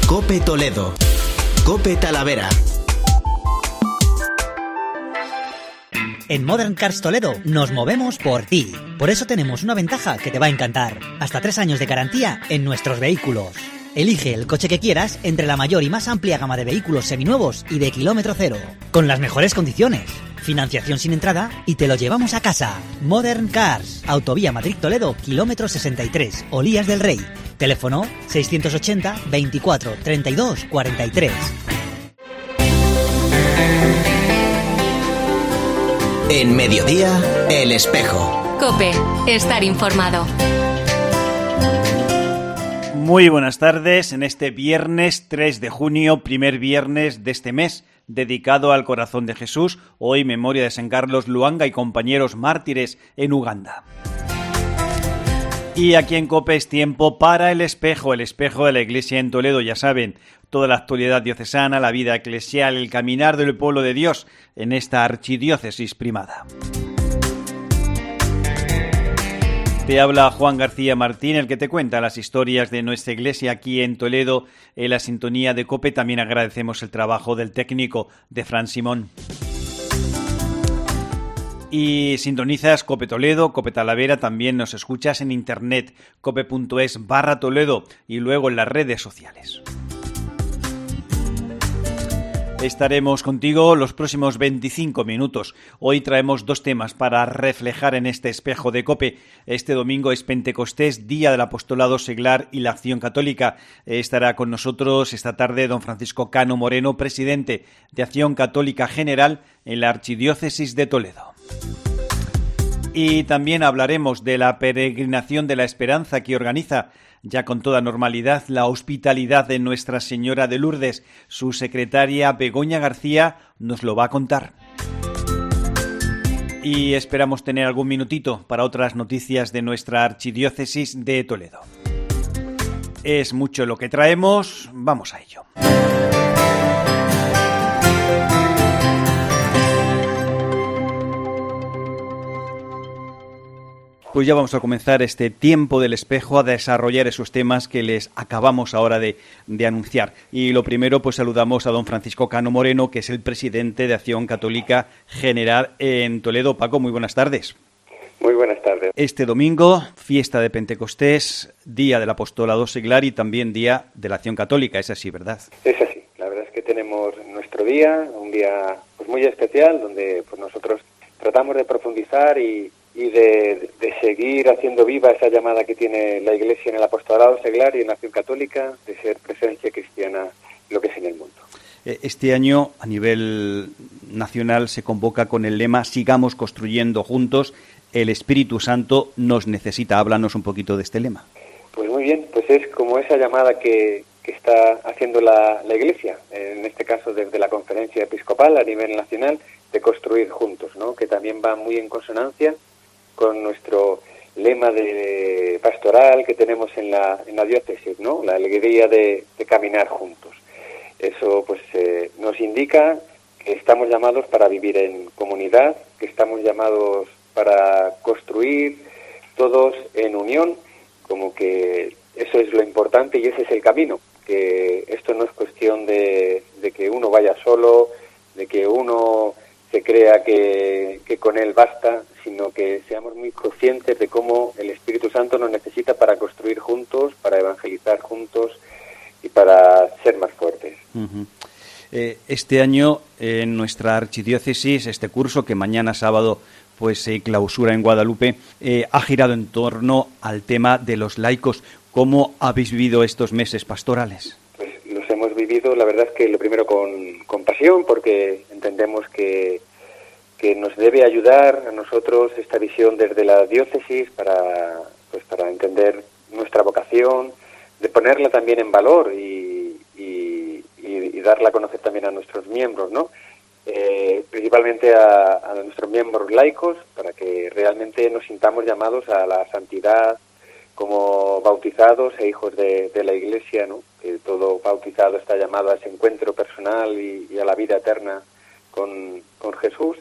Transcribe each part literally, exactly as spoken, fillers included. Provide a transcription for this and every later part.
COPE Toledo. COPE Talavera. En Modern Cars Toledo nos movemos por ti. Por eso tenemos una ventaja que te va a encantar. Hasta tres años de garantía en nuestros vehículos. Elige el coche que quieras entre la mayor y más amplia gama de vehículos seminuevos y de kilómetro cero. Con las mejores condiciones. Financiación sin entrada y te lo llevamos a casa. Modern Cars. Autovía Madrid-Toledo, kilómetro sesenta y tres, Olías del Rey. Teléfono seiscientos ochenta, veinticuatro, treinta y dos, cuarenta y tres. En Mediodía, El Espejo. COPE. Estar informado. Muy buenas tardes en este viernes tres de junio, primer viernes de este mes, dedicado al corazón de Jesús, hoy memoria de San Carlos Luanga y compañeros mártires en Uganda. Y aquí en COPE es tiempo para El Espejo, el espejo de la Iglesia en Toledo, ya saben, toda la actualidad diocesana, la vida eclesial, el caminar del pueblo de Dios en esta archidiócesis primada. Te habla Juan García Martín, el que te cuenta las historias de nuestra iglesia aquí en Toledo, en la sintonía de COPE. También agradecemos el trabajo del técnico de Fran Simón. Y sintonizas COPE Toledo, COPE Talavera, también nos escuchas en internet, cope.es barra Toledo y luego en las redes sociales. Estaremos contigo los próximos veinticinco minutos. Hoy traemos dos temas para reflejar en este espejo de COPE. Este domingo es Pentecostés, Día del Apostolado Seglar y la Acción Católica. Estará con nosotros esta tarde don Francisco Cano Moreno, presidente de Acción Católica General en la Archidiócesis de Toledo. Y también hablaremos de la peregrinación de la esperanza que organiza ya con toda normalidad la hospitalidad de Nuestra Señora de Lourdes. Su secretaria Begoña García nos lo va a contar. Y esperamos tener algún minutito para otras noticias de nuestra archidiócesis de Toledo. Es mucho lo que traemos, vamos a ello. Pues ya vamos a comenzar este tiempo del espejo a desarrollar esos temas que les acabamos ahora de, de anunciar. Y lo primero, pues saludamos a don Francisco Cano Moreno, que es el presidente de Acción Católica General en Toledo. Paco, muy buenas tardes. Muy buenas tardes. Este domingo, fiesta de Pentecostés, Día del Apostolado Seglar y también Día de la Acción Católica. Es así, ¿verdad? Es así. La verdad es que tenemos nuestro día, un día pues muy especial, donde pues nosotros tratamos de profundizar y y de, de seguir haciendo viva esa llamada que tiene la Iglesia en el apostolado seglar y en la Acción Católica, de ser presencia cristiana lo que es en el mundo. Este año, a nivel nacional, se convoca con el lema Sigamos construyendo juntos, el Espíritu Santo nos necesita. Háblanos un poquito de este lema. Pues muy bien, pues es como esa llamada que, que está haciendo la, la Iglesia, en este caso desde la Conferencia Episcopal a nivel nacional, de construir juntos, ¿no? Que también va muy en consonancia con nuestro lema de pastoral que tenemos en la, en la diócesis, ¿no? La alegría de, de caminar juntos. Eso pues eh, nos indica que estamos llamados para vivir en comunidad, que estamos llamados para construir todos en unión, como que eso es lo importante y ese es el camino, que esto no es cuestión de, de que uno vaya solo, de que uno se crea que, que con él basta, sino que seamos muy conscientes de cómo el Espíritu Santo nos necesita para construir juntos, para evangelizar juntos y para ser más fuertes. Uh-huh. Eh, este año en nuestra archidiócesis, este curso que mañana sábado pues se clausura en Guadalupe, eh, ha girado en torno al tema de los laicos. ¿Cómo habéis vivido estos meses pastorales? Pues los hemos vivido, la verdad es que lo primero con, con pasión, porque entendemos que que nos debe ayudar a nosotros esta visión desde la diócesis para pues para entender nuestra vocación, de ponerla también en valor y, y, y darla a conocer también a nuestros miembros, ¿no? Eh, principalmente a, a nuestros miembros laicos, para que realmente nos sintamos llamados a la santidad como bautizados e hijos de, de la Iglesia, ¿no? Que todo bautizado está llamado a ese encuentro personal y, y a la vida eterna con, con Jesús.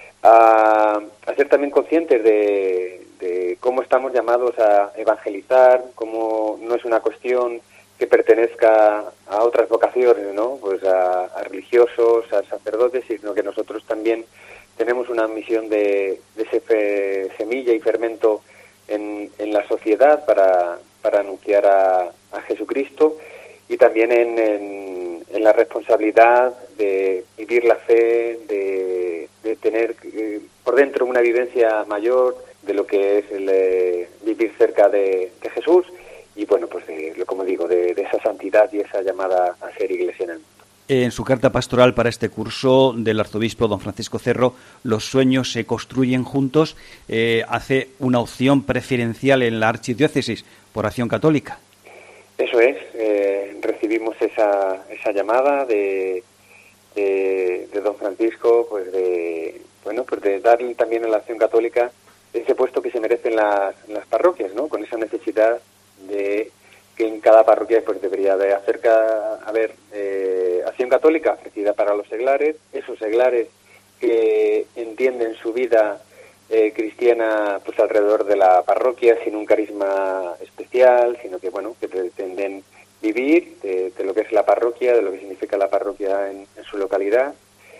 A, a ser también conscientes de, de cómo estamos llamados a evangelizar, cómo no es una cuestión que pertenezca a otras vocaciones, ¿no? Pues a, a religiosos, a sacerdotes, sino que nosotros también tenemos una misión de, de ser fe, semilla y fermento en, en la sociedad para, para anunciar a, a Jesucristo, y también en, en, en la responsabilidad de vivir la fe, de, de tener eh, por dentro una vivencia mayor de lo que es el eh, vivir cerca de, de Jesús, y bueno, pues de, como digo, de, de esa santidad y esa llamada a ser iglesia en el mundo. En su carta pastoral para este curso del arzobispo don Francisco Cerro, los sueños se construyen juntos, eh, hace una opción preferencial en la archidiócesis por Acción Católica. Eso es, eh, recibimos esa, esa llamada de, de, de don Francisco, pues de, bueno, pues de darle también a la Acción Católica ese puesto que se merecen las, las parroquias, ¿no? Con esa necesidad de que en cada parroquia pues debería de acerca haber eh, Acción Católica ofrecida para los seglares, esos seglares que entienden su vida eh, cristiana pues alrededor de la parroquia sin un carisma especial, sino que bueno, que pretenden vivir de, de lo que es la parroquia, de lo que significa la parroquia en, en su localidad,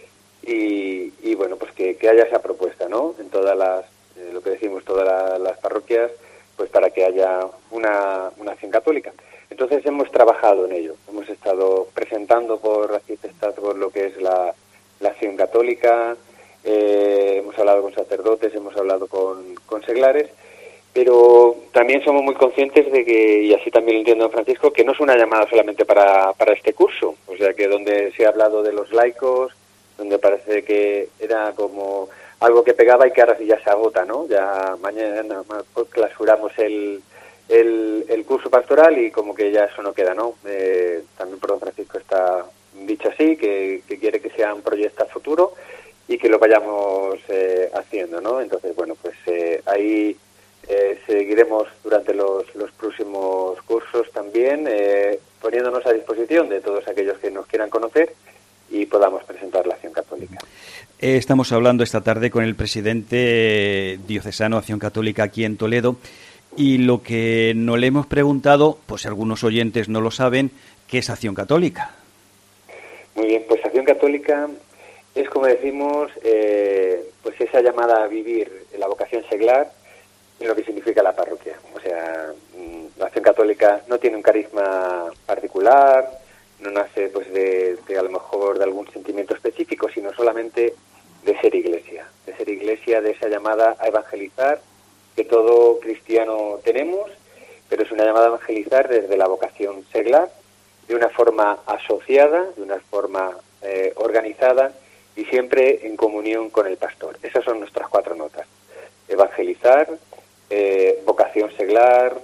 y, y bueno, pues que, que haya esa propuesta, ¿no? En todas las, eh, lo que decimos, todas la, las parroquias, pues para que haya una, una acción católica. Entonces hemos trabajado en ello, hemos estado presentando por aquí por lo que es la, la acción católica, eh, hemos hablado con sacerdotes, hemos hablado con, con seglares, pero también somos muy conscientes de que, y así también lo entiendo don Francisco, que no es una llamada solamente para, para este curso, o sea que donde se ha hablado de los laicos, donde parece que era como algo que pegaba y que ahora sí ya se agota, ¿no? Ya mañana clausuramos el, el, el curso pastoral y como que ya eso no queda, ¿no? Eh, también por don Francisco está dicho así, que, que quiere que sea un proyecto a futuro y que lo vayamos eh, haciendo, ¿no? Entonces, bueno, pues eh, ahí eh, seguiremos durante los, los próximos cursos también eh, poniéndonos a disposición de todos aquellos que nos quieran conocer y podamos presentar la Acción Católica. Estamos hablando esta tarde con el presidente diocesano de Acción Católica aquí en Toledo, y lo que no le hemos preguntado, pues algunos oyentes no lo saben, ¿qué es Acción Católica? Muy bien, pues Acción Católica es, como decimos, eh, pues esa llamada a vivir la vocación seglar en lo que significa la parroquia. O sea, la Acción Católica no tiene un carisma particular, no nace pues de, de a lo mejor de algún sentimiento específico, sino solamente de ser iglesia, de ser iglesia, de esa llamada a evangelizar que todo cristiano tenemos, pero es una llamada a evangelizar desde la vocación seglar, de una forma asociada, de una forma eh, organizada y siempre en comunión con el pastor. Esas son nuestras cuatro notas: evangelizar, eh, vocación seglar,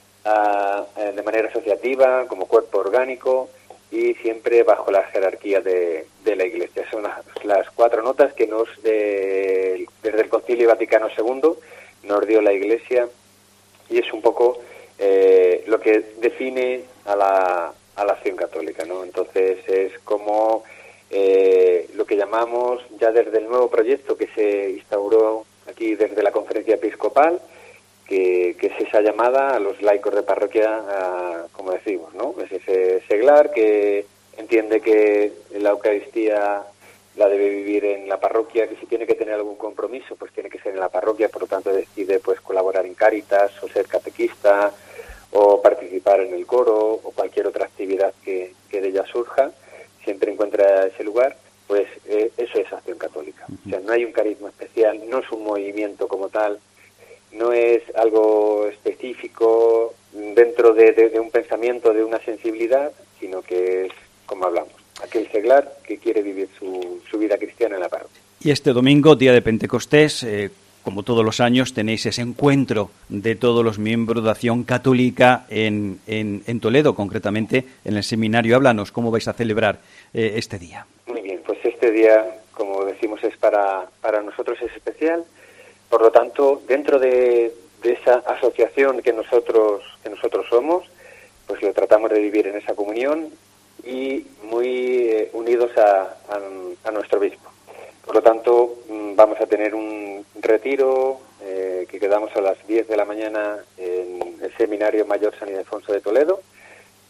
a, a, de manera asociativa, como cuerpo orgánico, y siempre bajo la jerarquía de, de la Iglesia. Son las, las cuatro notas que nos de, desde el Concilio Vaticano segundo nos dio la Iglesia, y es un poco eh, lo que define a la, a la Acción Católica, ¿no? Entonces es como eh, lo que llamamos ya desde el nuevo proyecto que se instauró aquí desde la Conferencia Episcopal, Que, que es esa llamada a los laicos de parroquia, a, como decimos, ¿no? Es ese seglar que entiende que la Eucaristía la debe vivir en la parroquia, que si tiene que tener algún compromiso, pues tiene que ser en la parroquia, por lo tanto decide pues colaborar en Cáritas, o ser catequista, o participar en el coro, o cualquier otra actividad que, que de ella surja, siempre encuentra ese lugar. Pues eh, eso es Acción Católica. O sea, no hay un carisma especial, no es un movimiento como tal, no es algo específico dentro de, de, de un pensamiento, de una sensibilidad, sino que es, como hablamos, aquel seglar que quiere vivir su, su vida cristiana en la parroquia. Y este domingo, día de Pentecostés, eh, como todos los años, tenéis ese encuentro de todos los miembros de Acción Católica en, en, en Toledo, concretamente en el seminario. Háblanos, ¿cómo vais a celebrar eh, este día? Muy bien, pues este día, como decimos, es para, para nosotros es especial. Por lo tanto, dentro de, de esa asociación que nosotros que nosotros somos, pues lo tratamos de vivir en esa comunión y muy eh, unidos a, a, a nuestro obispo. Por lo tanto, vamos a tener un retiro eh, que quedamos a las diez de la mañana en el Seminario Mayor San Ildefonso de Toledo,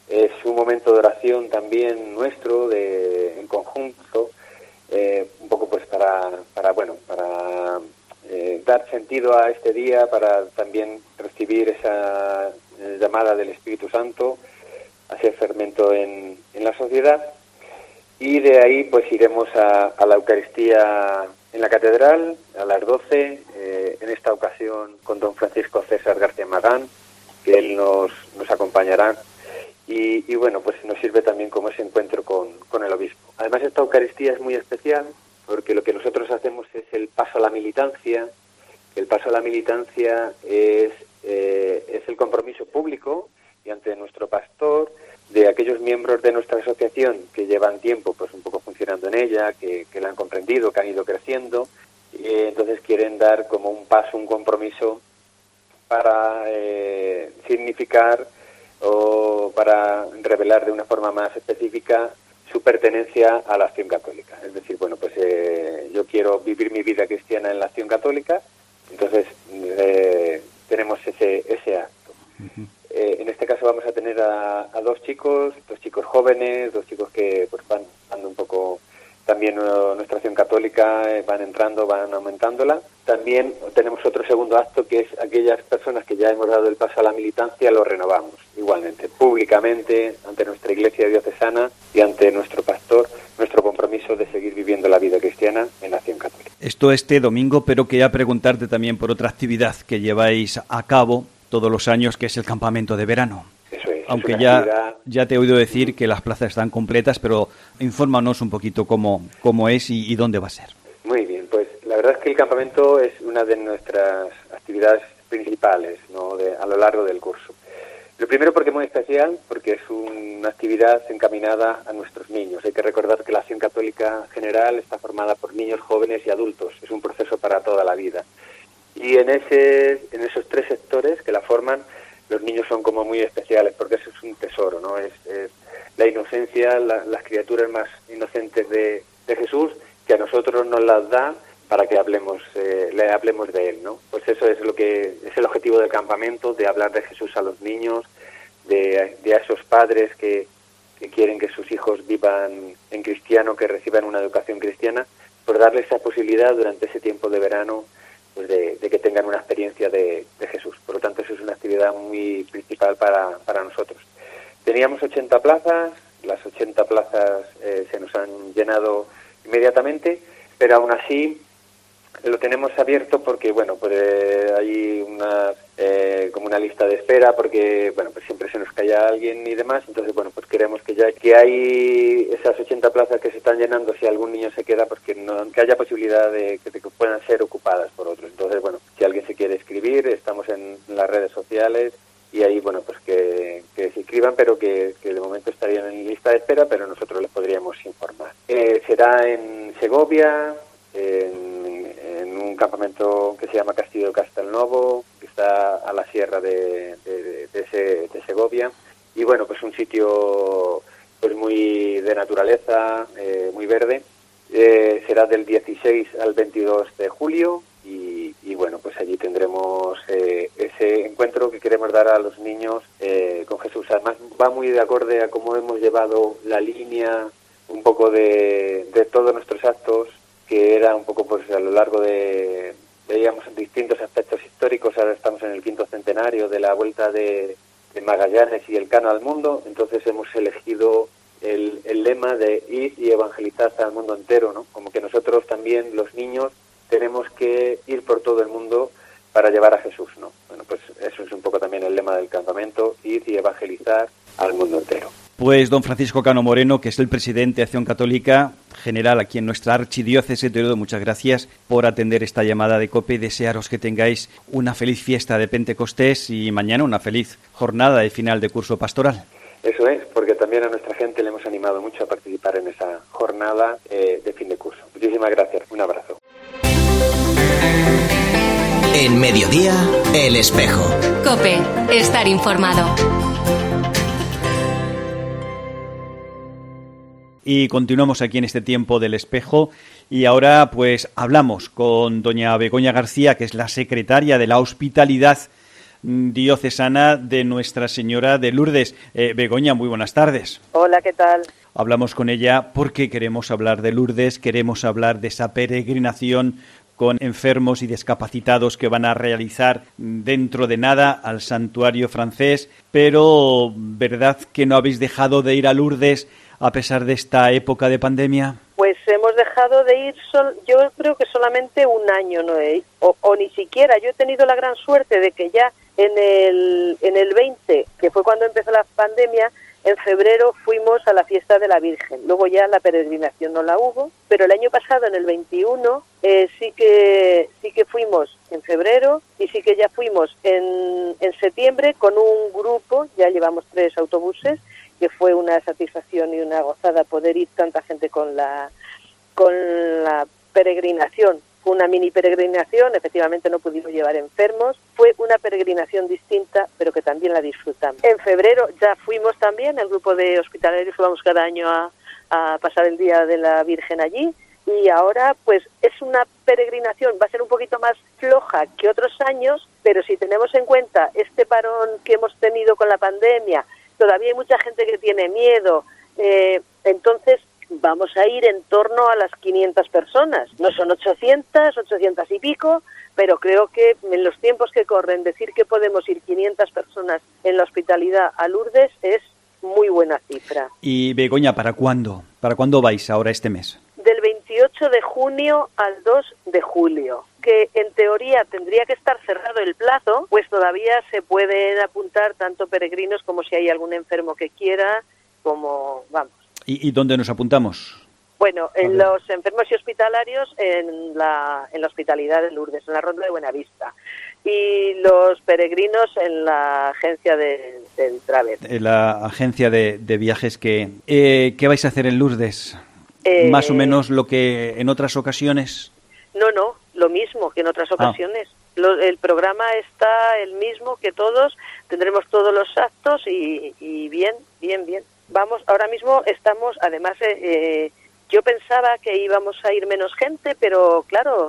Es un momento de oración también nuestro, de en conjunto, eh, un poco pues para, para bueno, para eh, dar sentido a este día, para también recibir esa eh, llamada del Espíritu Santo, hacer fermento en, en la sociedad. Y de ahí pues iremos a, a la Eucaristía en la Catedral a las doce, eh, en esta ocasión con don Francisco César García Magán, que él nos, nos acompañará. Y, y bueno, pues nos sirve también como ese encuentro con, con el obispo. Además, esta Eucaristía es muy especial porque lo que nosotros hacemos es el paso a la militancia. El paso a la militancia es, eh, es el compromiso público y ante nuestro pastor de aquellos miembros de nuestra asociación que llevan tiempo pues un poco funcionando en ella, que, que la han comprendido, que han ido creciendo, y entonces quieren dar como un paso, un compromiso para eh, significar o para revelar de una forma más específica su pertenencia a la acción católica. Es decir, bueno, pues eh, yo quiero vivir mi vida cristiana en la acción católica, entonces eh, tenemos ese, ese acto. Uh-huh. Eh, en este caso vamos a tener a, a dos chicos, dos chicos jóvenes, dos chicos que pues van dando un poco también uh, nuestra acción católica, eh, van entrando, van aumentándola. También tenemos otro segundo acto, que es aquellas personas que ya hemos dado el paso a la militancia, lo renovamos igualmente, públicamente, ante nuestra Iglesia diocesana y ante nuestro pastor, nuestro compromiso de seguir viviendo la vida cristiana en la acción católica. Esto este domingo, pero quería preguntarte también por otra actividad que lleváis a cabo todos los años, que es el campamento de verano. Eso es. Aunque es ya, actividad... ya te he oído decir que las plazas están completas, pero infórmanos un poquito cómo, cómo es y, y dónde va a ser. Muy bien, pues la verdad es que el campamento es una de nuestras actividades principales, ¿no?, de, a lo largo del curso. Lo primero porque es muy especial, porque es una actividad encaminada a nuestros niños. Hay que recordar que la acción católica general está formada por niños, jóvenes y adultos. Es un proceso para toda la vida. Y en ese, en esos tres sectores que la forman, los niños son como muy especiales, porque eso es un tesoro, ¿no? Es, es la inocencia, la, las criaturas más inocentes de, de Jesús, que a nosotros nos las da para que hablemos, eh, le hablemos de él, ¿no? Pues eso es lo que es el objetivo del campamento, de hablar de Jesús a los niños, de, de a esos padres que, que quieren que sus hijos vivan en cristiano, que reciban una educación cristiana, por darles esa posibilidad durante ese tiempo de verano, pues de, de que tengan una experiencia de, de Jesús. Por lo tanto, eso es una actividad muy principal para, para nosotros. Teníamos ochenta plazas, las ochenta plazas eh, se nos han llenado inmediatamente, pero aún así lo tenemos abierto porque, bueno, pues eh, hay una eh, como una lista de espera, porque, bueno, pues siempre se nos cae alguien y demás. Entonces, bueno, pues queremos que ya que hay esas ochenta plazas que se están llenando, si algún niño se queda, pues que, no, que haya posibilidad de que, de que puedan ser ocupadas por otros. Entonces, bueno, si alguien se quiere escribir, estamos en las redes sociales y ahí, bueno, pues que, que se inscriban, pero que, que de momento estarían en lista de espera, pero nosotros les podríamos informar. Eh, será en Segovia, en, en un campamento que se llama Castillo de Castelnovo, que está a la sierra de, de, de, ese, de Segovia, y bueno, pues un sitio pues muy de naturaleza, eh, muy verde. Eh, será del dieciséis al veintidós de julio y, y bueno, pues allí tendremos eh, ese encuentro que queremos dar a los niños eh, con Jesús. Además va muy de acorde a cómo hemos llevado la línea un poco de, de todos nuestros actos, que era un poco pues a lo largo de, veíamos distintos aspectos históricos. Ahora estamos en el quinto centenario de la vuelta de, de Magallanes y el Cano al mundo, entonces hemos elegido el, el lema de ir y evangelizar al mundo entero, ¿no? Como que nosotros también, los niños, tenemos que ir por todo el mundo para llevar a Jesús, ¿no? Bueno, pues eso es un poco también el lema del campamento, ir y evangelizar al mundo entero. Pues don Francisco Cano Moreno, que es el presidente de Acción Católica General aquí en nuestra archidiócesis de Toledo, muchas gracias por atender esta llamada de COPE y desearos que tengáis una feliz fiesta de Pentecostés y mañana una feliz jornada de final de curso pastoral. Eso es, porque también a nuestra gente le hemos animado mucho a participar en esa jornada eh, de fin de curso. Muchísimas gracias, un abrazo. En Mediodía, El Espejo. COPE, estar informado. Y continuamos aquí en este tiempo del espejo y ahora pues hablamos con doña Begoña García, que es la secretaria de la Hospitalidad diocesana de Nuestra Señora de Lourdes. Eh, Begoña, muy buenas tardes. Hola, ¿qué tal? Hablamos con ella porque queremos hablar de Lourdes, queremos hablar de esa peregrinación con enfermos y discapacitados que van a realizar dentro de nada al santuario francés, pero ¿verdad que no habéis dejado de ir a Lourdes a pesar de esta época de pandemia? Pues hemos dejado de ir, sol, yo creo que solamente un año, no he, o, o ni siquiera. Yo he tenido la gran suerte de que ya en el, en el veinte, que fue cuando empezó la pandemia, en febrero fuimos a la fiesta de la Virgen. Luego ya la peregrinación no la hubo, pero el año pasado, en el veintiuno, eh, sí que sí que fuimos en febrero y sí que ya fuimos en, en septiembre con un grupo, ya llevamos tres autobuses, que fue una satisfacción y una gozada poder ir tanta gente con la con la peregrinación. Fue una mini peregrinación, efectivamente no pudimos llevar enfermos, fue una peregrinación distinta, pero que también la disfrutamos. En febrero ya fuimos también, el grupo de hospitalarios que vamos cada año a, a pasar el Día de la Virgen allí, y ahora pues es una peregrinación, va a ser un poquito más floja que otros años, pero si tenemos en cuenta este parón que hemos tenido con la pandemia, todavía hay mucha gente que tiene miedo, eh, entonces vamos a ir en torno a las quinientas personas. No son ochocientas, ochocientas y pico, pero creo que en los tiempos que corren, decir que podemos ir quinientas personas en la hospitalidad a Lourdes es muy buena cifra. Y Begoña, ¿para cuándo? ¿Para cuándo vais ahora este mes? Del veintiocho de junio al dos de julio, que en teoría tendría que estar cerrado el plazo, pues todavía se pueden apuntar tanto peregrinos como si hay algún enfermo que quiera, como vamos. ¿Y, y dónde nos apuntamos? Bueno, en los enfermos y hospitalarios en la, en la hospitalidad de Lourdes, en la Ronda de Buenavista. Y los peregrinos en la agencia de, del Travel. En la agencia de, de viajes que... Eh, ¿Qué vais a hacer en Lourdes? Eh, ¿Más o menos lo que en otras ocasiones? No, no, lo mismo que en otras ocasiones. Ah. Lo, el programa está el mismo que todos, tendremos todos los actos y, y bien, bien, bien. Vamos, ahora mismo estamos, además, eh, eh, yo pensaba que íbamos a ir menos gente, pero claro,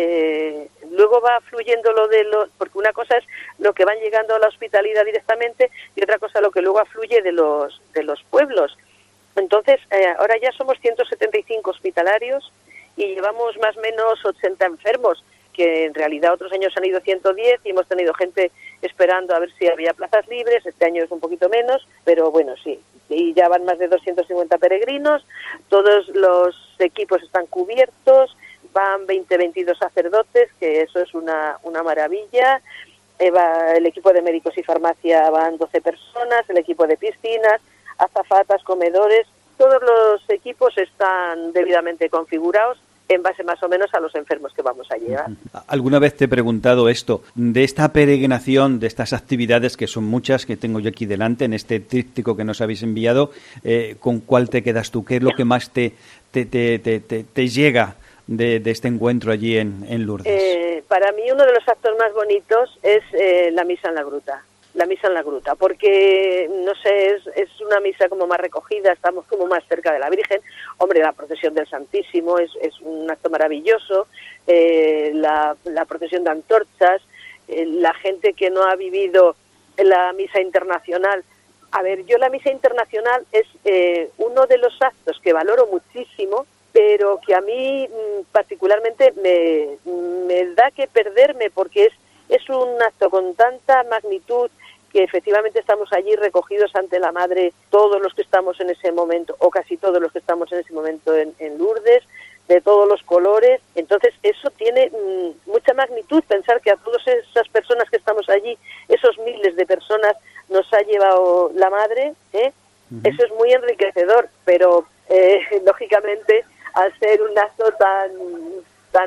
eh, luego va fluyendo lo de lo, porque una cosa es lo que van llegando a la hospitalidad directamente y otra cosa lo que luego afluye de los de los pueblos. Entonces, eh, ahora ya somos ciento setenta y cinco hospitalarios y llevamos más o menos ochenta enfermos, que en realidad otros años han ido ciento diez y hemos tenido gente esperando a ver si había plazas libres. Este año es un poquito menos, pero bueno, sí. Y ya van más de doscientos cincuenta peregrinos, todos los equipos están cubiertos, van veinte, veintidós sacerdotes, que eso es una, una maravilla. Eh, va, el equipo de médicos y farmacia van doce personas, el equipo de piscinas, azafatas, comedores, todos los equipos están debidamente configurados en base más o menos a los enfermos que vamos a llevar. ¿Alguna vez te he preguntado esto, de esta peregrinación, de estas actividades, que son muchas, que tengo yo aquí delante, en este tríptico que nos habéis enviado, eh, ¿con cuál te quedas tú? ¿Qué es lo que más te, te, te, te, te, te llega de, de este encuentro allí en, en Lourdes? Eh, para mí uno de los actos más bonitos es eh, la misa en la gruta. La misa en la gruta, porque, no sé, es, es una misa como más recogida, estamos como más cerca de la Virgen. Hombre, la procesión del Santísimo es, es un acto maravilloso, eh, la, la procesión de antorchas, eh, la gente que no ha vivido la misa internacional. A ver, yo la misa internacional es eh, uno de los actos que valoro muchísimo, pero que a mí particularmente me, me da que perderme, porque es, es un acto con tanta magnitud, que efectivamente estamos allí recogidos ante la Madre, todos los que estamos en ese momento, o casi todos los que estamos en ese momento en, en Lourdes, de todos los colores. Entonces eso tiene mmm, mucha magnitud, pensar que a todas esas personas que estamos allí, esos miles de personas, nos ha llevado la Madre, ¿eh? Uh-huh. Eso es muy enriquecedor, pero eh, lógicamente al ser un acto tan tan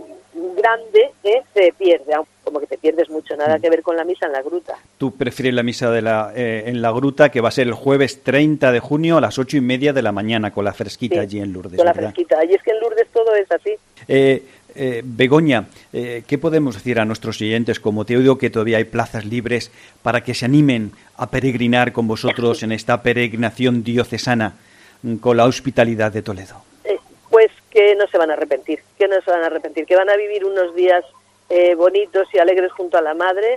grande, ¿eh? se pierde, como que te pierdes mucho, nada que ver con la misa en la gruta. ¿Tú prefieres la misa de la, eh, en la gruta, que va a ser el jueves treinta de junio a las ocho y media de la mañana, con la fresquita, sí, allí en Lourdes? Con la ¿verdad? Fresquita, y es que en Lourdes todo es así. Eh, eh, Begoña, eh, ¿qué podemos decir a nuestros oyentes? Como te oigo que todavía hay plazas libres para que se animen a peregrinar con vosotros en esta peregrinación diocesana con la Hospitalidad de Toledo. Pues que no se van a arrepentir, que no se van a arrepentir, que van a vivir unos días eh, bonitos y alegres junto a la Madre,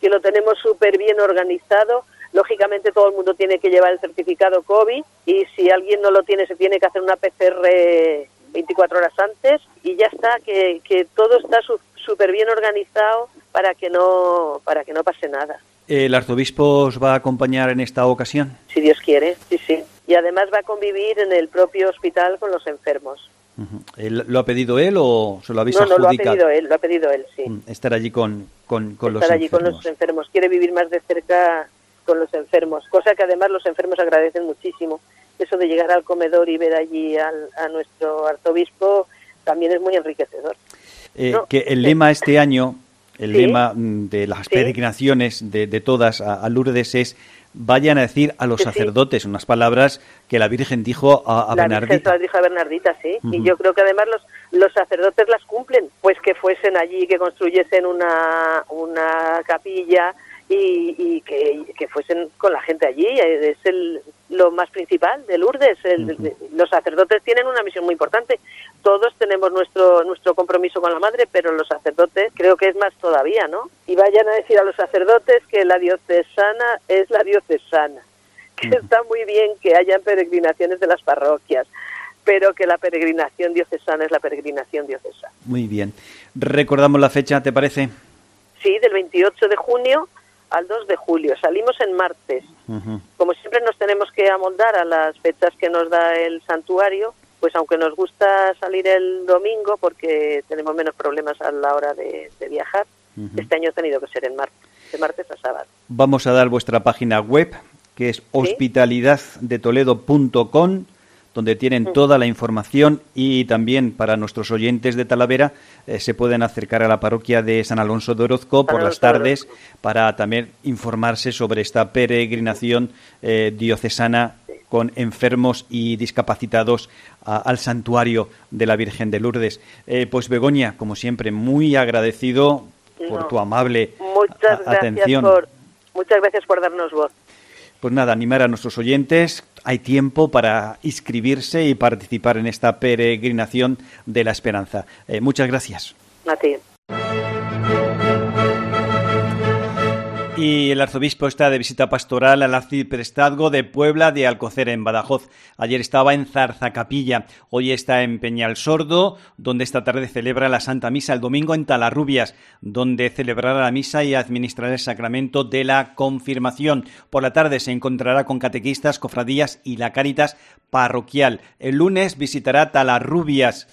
que lo tenemos súper bien organizado. Lógicamente todo el mundo tiene que llevar el certificado COVID y si alguien no lo tiene se tiene que hacer una P C R veinticuatro horas antes y ya está, que, que todo está súper bien organizado para que no para que no pase nada. ¿El arzobispo os va a acompañar en esta ocasión? Si Dios quiere, sí, sí. Y además va a convivir en el propio hospital con los enfermos. Uh-huh. ¿Él, ¿Lo ha pedido él o se lo habéis adjudicado? No, no, lo ha pedido él, lo ha pedido él, sí. Estar allí con, con, con los Estar allí enfermos. con los enfermos. Quiere vivir más de cerca con los enfermos, cosa que además los enfermos agradecen muchísimo. Eso de llegar al comedor y ver allí al, a nuestro arzobispo también es muy enriquecedor. Eh, ¿No? Que el lema este año, el ¿Sí? lema de las ¿Sí? peregrinaciones de, de todas a, a Lourdes es: vayan a decir a los Sí, sacerdotes, sí. Unas palabras que la Virgen dijo a, a la Bernardita. Virgen se las dijo a Bernardita, sí. Uh-huh. Y yo creo que además los, los sacerdotes las cumplen, pues que fuesen allí, que construyesen una, una capilla y, y que, que fuesen con la gente allí. Es el, lo más principal de Lourdes. El, uh-huh. Los sacerdotes tienen una misión muy importante. Todos tenemos nuestro nuestro compromiso con la Madre, pero los sacerdotes creo que es más todavía, ¿no? Y vayan a decir a los sacerdotes que la diocesana es la diocesana, que uh-huh. está muy bien que hayan peregrinaciones de las parroquias, pero que la peregrinación diocesana es la peregrinación diocesana. Muy bien. ¿Recordamos la fecha, te parece? Sí, del veintiocho de junio al dos de julio. Salimos en martes. Uh-huh. Como siempre nos tenemos que amoldar a las fechas que nos da el santuario, pues aunque nos gusta salir el domingo porque tenemos menos problemas a la hora de, de viajar, uh-huh. este año ha tenido que ser en martes, de martes a sábado. Vamos a dar vuestra página web, que es ¿sí? hospitalidad de toledo punto com, donde tienen uh-huh. toda la información, y también para nuestros oyentes de Talavera eh, se pueden acercar a la parroquia de San Alonso de Orozco por las tardes para también informarse sobre esta peregrinación eh, diocesana con enfermos y discapacitados a, al santuario de la Virgen de Lourdes. Eh, pues Begoña, como siempre, muy agradecido por no. tu amable muchas a, atención. Gracias por, muchas gracias por darnos voz. Pues nada, animar a nuestros oyentes. Hay tiempo para inscribirse y participar en esta peregrinación de la esperanza. Eh, muchas gracias. A ti. Y el arzobispo está de visita pastoral al arciprestazgo de Puebla de Alcocer, en Badajoz. Ayer estaba en Zarzacapilla, hoy está en Peñalsordo, donde esta tarde celebra la Santa Misa, el domingo en Talarrubias, donde celebrará la misa y administrará el sacramento de la confirmación. Por la tarde se encontrará con catequistas, cofradías y la Cáritas parroquial. El lunes visitará Talarrubias.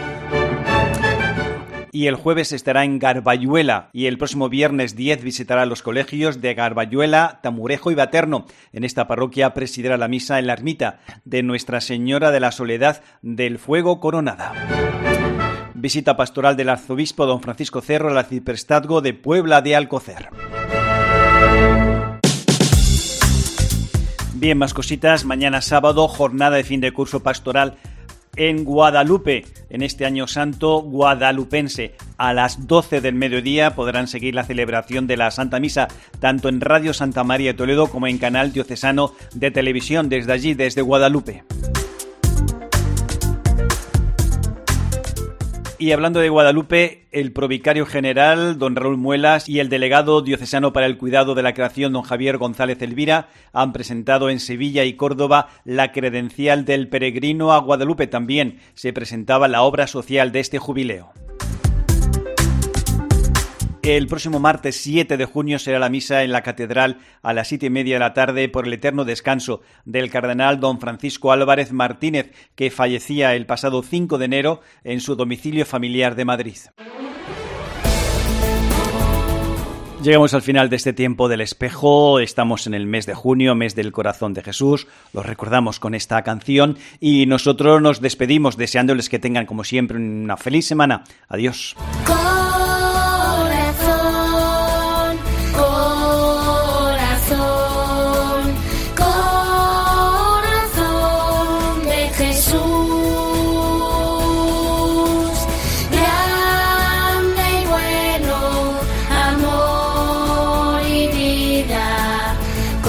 Y el jueves estará en Garbayuela, y el próximo viernes diez visitará los colegios de Garbayuela, Tamurejo y Baterno. En esta parroquia presidirá la misa en la ermita de Nuestra Señora de la Soledad del Fuego Coronada. Visita pastoral del arzobispo don Francisco Cerro al arciprestazgo de Puebla de Alcocer. Bien, más cositas. Mañana sábado, jornada de fin de curso pastoral en Guadalupe, en este año santo guadalupense. A las doce del mediodía podrán seguir la celebración de la Santa Misa, tanto en Radio Santa María de Toledo como en Canal Diocesano de Televisión, desde allí, desde Guadalupe. Y hablando de Guadalupe, el provicario general, don Raúl Muelas, y el delegado diocesano para el cuidado de la creación, don Javier González Elvira, han presentado en Sevilla y Córdoba la credencial del peregrino a Guadalupe. También se presentaba la obra social de este jubileo. El próximo martes siete de junio será la misa en la catedral a las siete y media de la tarde por el eterno descanso del cardenal don Francisco Álvarez Martínez, que fallecía el pasado cinco de enero en su domicilio familiar de Madrid. Llegamos al final de este tiempo del espejo. Estamos en el mes de junio, mes del corazón de Jesús. Los recordamos con esta canción y nosotros nos despedimos deseándoles que tengan, como siempre, una feliz semana. Adiós.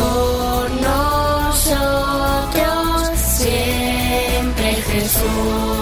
Jesús.